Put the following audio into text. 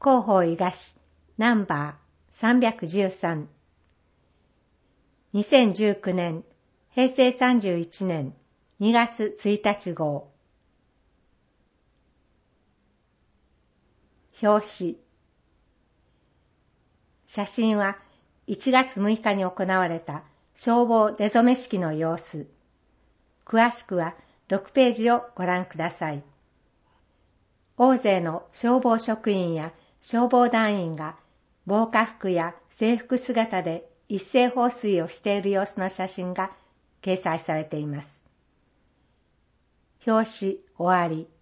広報伊賀市ナンバー313 2019年平成31年2月1日号表紙写真は1月6日に行われた消防出初め式の様子。詳しくは6ページをご覧ください。大勢の消防職員や消防団員が防火服や制服姿で一斉放水をしている様子の写真が掲載されています。表紙終わり。